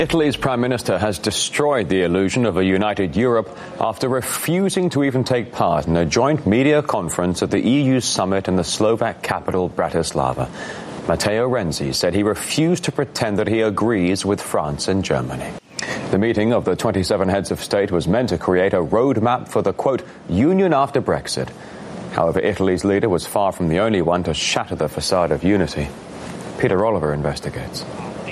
Italy's Prime Minister has destroyed the illusion of a united Europe after refusing to even take part in a joint media conference at the EU summit in the Slovak capital Bratislava. Matteo Renzi said he refused to pretend that he agrees with France and Germany. The meeting of the 27 heads of state was meant to create a roadmap for the, quote, union after Brexit. However, Italy's leader was far from the only one to shatter the facade of unity. Peter Oliver investigates.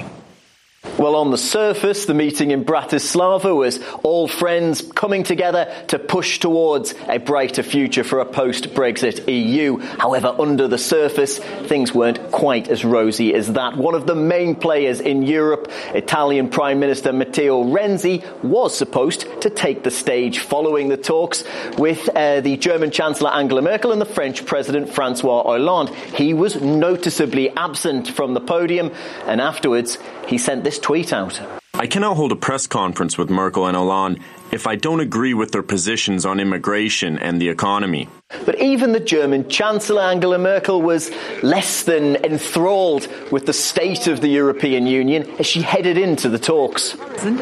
Well, on the surface, the meeting in Bratislava was all friends coming together to push towards a brighter future for a post-Brexit EU. However, under the surface, things weren't quite as rosy as that. One of the main players in Europe, Italian Prime Minister Matteo Renzi, was supposed to take the stage following the talks with the German Chancellor Angela Merkel and the French President Francois Hollande. He was noticeably absent from the podium, and afterwards he sent this tweet out. I cannot hold a press conference with Merkel and Hollande if I don't agree with their positions on immigration and the economy. But even the German Chancellor Angela Merkel was less than enthralled with the state of the European Union as she headed into the talks.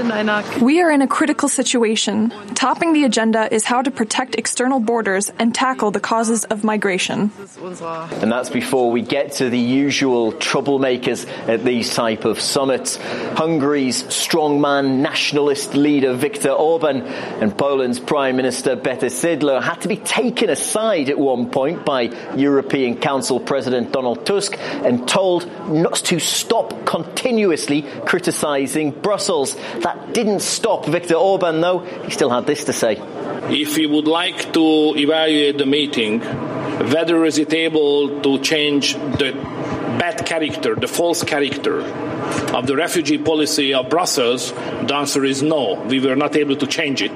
We are in a critical situation. Topping the agenda is how to protect external borders and tackle the causes of migration. And that's before we get to the usual troublemakers at these type of summits. Hungary's strongman nationalist leader Viktor Orban and Poland's Prime Minister Beata Szydło had to be taken aside at one point by European Council President Donald Tusk and told not to stop continuously criticising Brussels. That didn't stop Viktor Orban, though. He still had this to say. If he would like to evaluate the meeting, whether is it able to change the bad character, the false character of the refugee policy of Brussels, the answer is no. We were not able to change it.